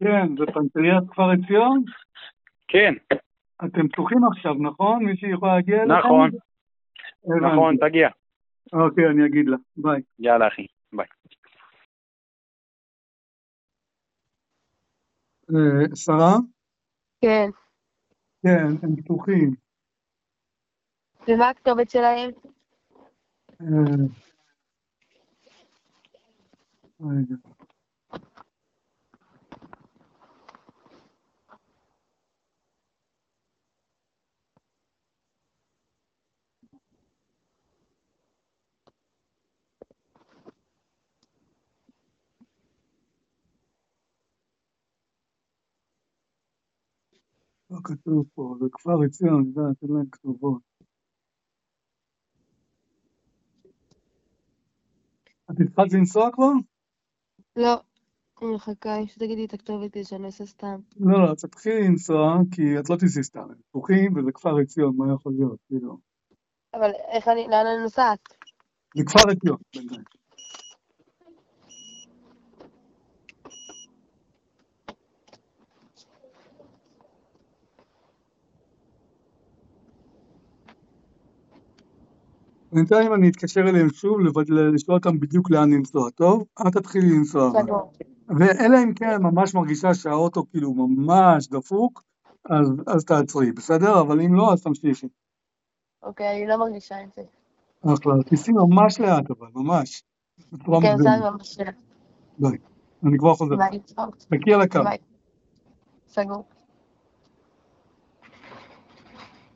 כן, זה פנתריית כפר עציון? כן. אתם פתוחים עכשיו, נכון? מישהי יכולה להגיע אליכם? נכון. נכון, הבנתי. תגיע. אוקיי, אני אגיד לה. ביי. יאללה, אחי. ביי. שרה? כן. כן, הם פתוחים. ומה הכתובת שלהם? רגע. לא כתוב פה, זה כפר עציון, זה אתם להם כתובות. את התחלת לנסוע כבר? לא. אני מחכה שתגידי את הכתובת כדי שאני אעשה סתם. לא, תתחילי לנסוע, כי את לא תיסעי סתם. הם פתוחים, וזה כפר עציון, מה יכול להיות? כאילו. אבל לאן אני נוסעת? זה כפר עציון, בינתיים. בינתיים אני אתקשר אליהם שוב, לשאול אותם בדיוק לאן לנסוע, טוב? אל תתחילי לנסוע. סגור. ואלא אם כן ממש מרגישה שהאוטו כאילו ממש דפוק, אז תעצרי, בסדר? אבל אם לא, אז תמשיכי. אוקיי, אני לא מרגישה את זה. אחלה, תיסעי ממש לאט, אבל ממש. בצורה כן, זה מוקדמת. ממש שלך. ביי. אני כבר חוזר. ביי. תקי על הקו. ביי. סגור.